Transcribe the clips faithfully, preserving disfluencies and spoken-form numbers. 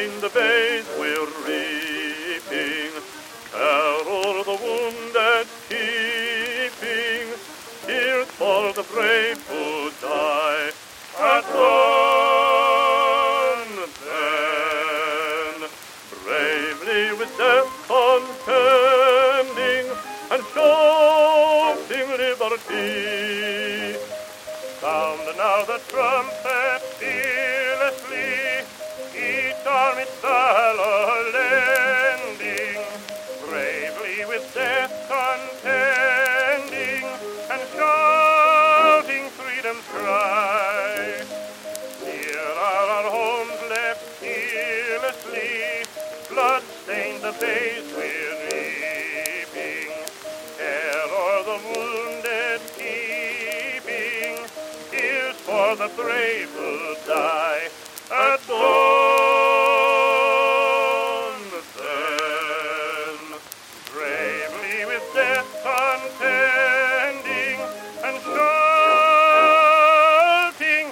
bloodstained the bays we're reaping, care o'er the wounded keeping, tears for the brave who die at dawn. Then, bravely with death contending and shouting liberty, sound now the trumpet fearlessly, each arm its valor lending, bravely with death contending and shouting freedom's cry. Here are our homes left fearlessly, blood-stained the bays we're reaping, care o'er the wounded keeping, tears for the brave who die at dawn. Then, bravely with death contending and shouting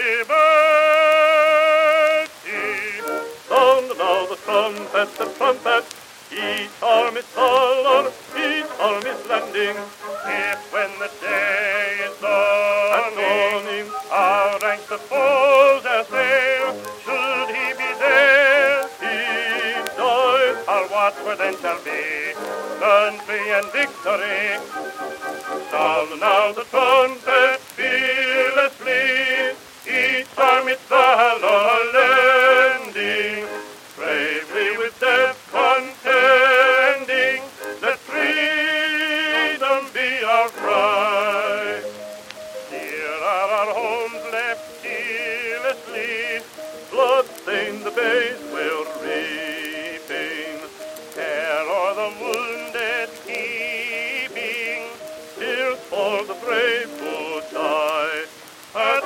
liberty, sound now the trumpet, the trumpet, each arm is color, each arm is landing. If when the day is dawning, our ranks the foes assail, should he be there, he dies, our watchword then shall be country and victory. Sound now the trumpet fearlessly, each arm its valor lending, bravely with death contending, let freedom be our cry. Here are our homes left fearlessly, blood-stained the bays we're reaping, care o'er the wounded keeping, tears for the brave who die at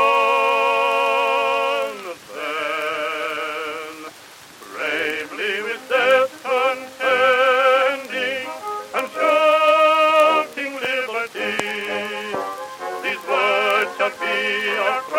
dawn. Then, bravely with death contending and shouting liberty, these words shall be our